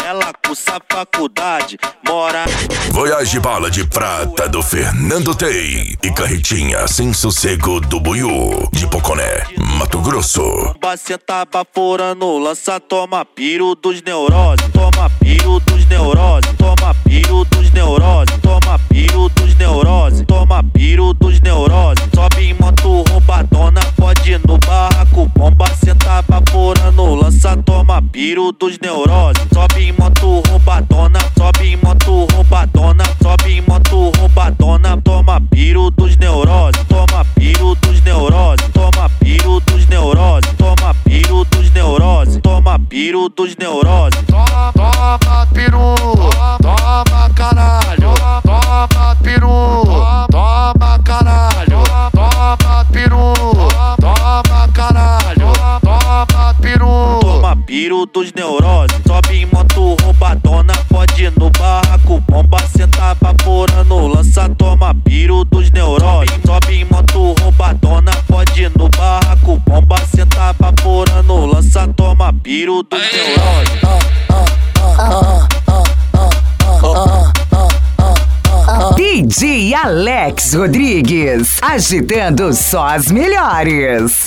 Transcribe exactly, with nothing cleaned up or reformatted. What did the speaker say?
ela cursa faculdade, mora. Voyage Bala de Prata do Fernando Tei e Carretinha Sem Sossego do Buiú de Poconé, Mato Grosso. Baceta baforando, lança, toma piro dos neuroses, toma piro dos neuroses, toma piro dos neuroses, toma piro dos neuroses, toma piro dos neuroses. Sobe em moto roubadona, pode ir no barraco, bomba, ceta baforando, lança, toma piro dos neuroses. Sobe em moto roubadona, sobe em moto roubadona, sobe em moto roubadona, toma piro dos neuroses, toma piro dos neuroses, toma piro dos neuroses, toma piro dos neuroses, toma piro dos neuroses. Toma, toma peru, toma caralho, toma peru, toma caralho, toma peru, toma caralho, toma peru. Toma piro dos neuroses, sobe em moto roubadona, pode ir no barraco, bomba, ceta baforando, lança, toma piro dos neuroses. Sobe em moto roubadona, pode ir no barraco, bomba, ceta baforando, lança, toma piro dos neuroses. D J Alex Rodrigues, agitando só as melhores.